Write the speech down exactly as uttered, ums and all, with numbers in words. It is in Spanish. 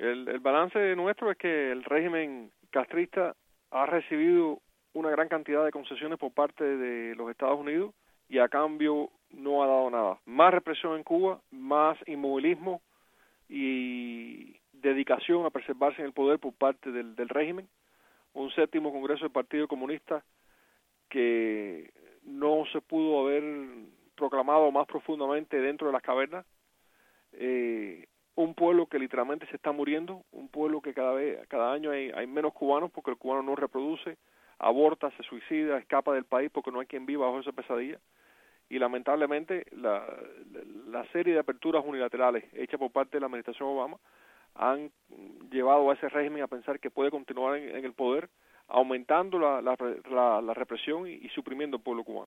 El, el balance nuestro es que el régimen castrista ha recibido una gran cantidad de concesiones por parte de los Estados Unidos y a cambio no ha dado nada. Más represión en Cuba, más inmovilismo y dedicación a preservarse en el poder por parte del, del régimen. Un séptimo congreso del Partido Comunista que no se pudo haber proclamado más profundamente dentro de las cavernas. Eh, un pueblo que literalmente se está muriendo, un pueblo que cada vez, cada año hay, hay menos cubanos porque el cubano no reproduce, aborta, se suicida, escapa del país porque no hay quien viva bajo esa pesadilla. Y lamentablemente la, la, la serie de aperturas unilaterales hechas por parte de la administración Obama han llevado a ese régimen a pensar que puede continuar en, en el poder, aumentando la, la, la, la represión y, y suprimiendo el pueblo cubano.